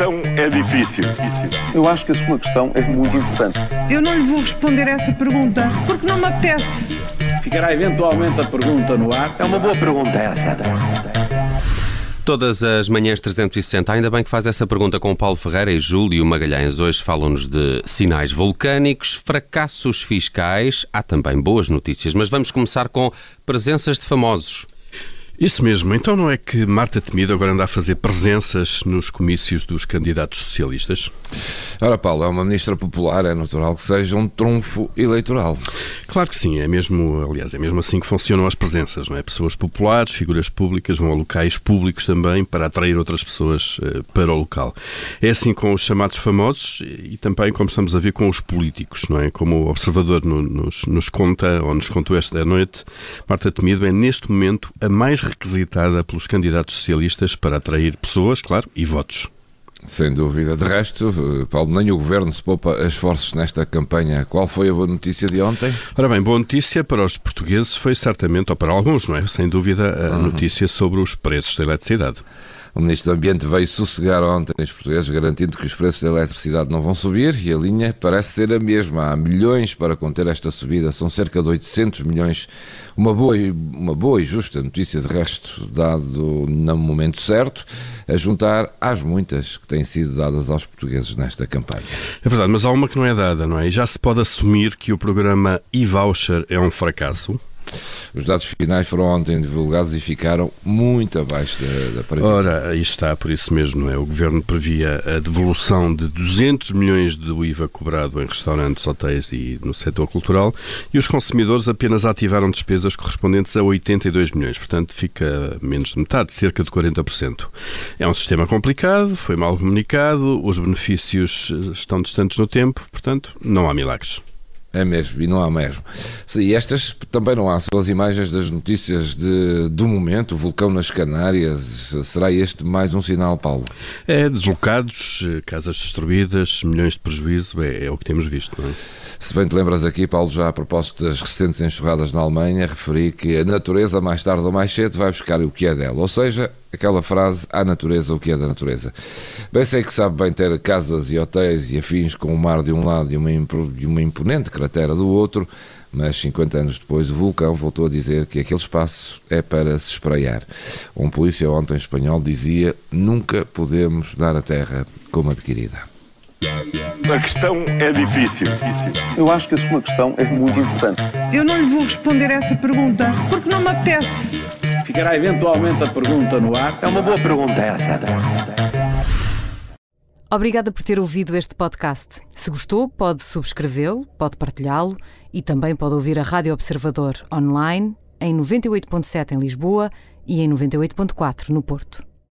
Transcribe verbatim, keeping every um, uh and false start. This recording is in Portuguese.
questão é difícil. Eu acho que a sua questão é muito importante. Eu não lhe vou responder essa pergunta, porque não me apetece. Ficará eventualmente a pergunta no ar. É uma boa pergunta essa. Todas as manhãs trezentos e sessenta, ainda bem que faz essa pergunta com o Paulo Ferreira e Júlio Magalhães. Hoje falam-nos de sinais vulcânicos, fracassos fiscais, há também boas notícias, mas vamos começar com presenças de famosos. Isso mesmo. Então não é que Marta Temido agora anda a fazer presenças nos comícios dos candidatos socialistas? Ora, Paulo, é uma ministra popular, é natural que seja um trunfo eleitoral. Claro que sim, é mesmo, aliás, é mesmo assim que funcionam as presenças, não é? Pessoas populares, figuras públicas, vão a locais públicos também para atrair outras pessoas uh, para o local. É assim com os chamados famosos e também, como estamos a ver, com os políticos, não é? Como o Observador no, nos, nos conta, ou nos contou esta noite, Marta Temido é neste momento a mais requisitada pelos candidatos socialistas para atrair pessoas, claro, e votos. Sem dúvida. De resto, Paulo, nem o Governo se poupa esforços nesta campanha. Qual foi a boa notícia de ontem? Ora bem, boa notícia para os portugueses foi certamente, ou para alguns, não é? Sem dúvida, a uhum. notícia sobre os preços da eletricidade. O Ministro do Ambiente veio sossegar ontem os portugueses, garantindo que os preços da eletricidade não vão subir e a linha parece ser a mesma. Há milhões para conter esta subida, são cerca de oitocentos milhões. Uma boa, e, uma boa e justa notícia, de resto, dado no momento certo, a juntar às muitas que têm sido dadas aos portugueses nesta campanha. É verdade, mas há uma que não é dada, não é? E já se pode assumir que o programa e-voucher é um fracasso? Os dados finais foram ontem divulgados e ficaram muito abaixo da, da previsão. Ora, aí está, por isso mesmo, não é? O Governo previa a devolução de duzentos milhões do I V A cobrado em restaurantes, hotéis e no setor cultural e os consumidores apenas ativaram despesas correspondentes a oitenta e dois milhões, portanto fica menos de metade, cerca de quarenta por cento. É um sistema complicado, foi mal comunicado, os benefícios estão distantes no tempo, portanto não há milagres. É mesmo, e não há mesmo. E estas também não há, são as imagens das notícias de, do momento, o vulcão nas Canárias. Será este mais um sinal, Paulo? É, deslocados, casas destruídas, milhões de prejuízo, é, é o que temos visto, não é? Se bem te lembras aqui, Paulo, já a propósito das recentes enxurradas na Alemanha, referi que a natureza, mais tarde ou mais cedo, vai buscar o que é dela. Ou seja, aquela frase, à natureza o que é da natureza. Bem sei que sabe bem ter casas e hotéis e afins com o mar de um lado e uma, e uma imponente cratera do outro, mas cinquenta anos depois o vulcão voltou a dizer que aquele espaço é para se espraiar. Um polícia ontem espanhol dizia: nunca podemos dar a terra como adquirida. A questão é difícil. Eu acho que a sua questão é muito importante. Eu não lhe vou responder essa pergunta, porque não me apetece. Ficará eventualmente a pergunta no ar. É uma boa pergunta essa. Obrigada por ter ouvido este podcast. Se gostou, pode subscrevê-lo, pode partilhá-lo e também pode ouvir a Rádio Observador online em noventa e oito ponto sete em Lisboa e em noventa e oito ponto quatro no Porto.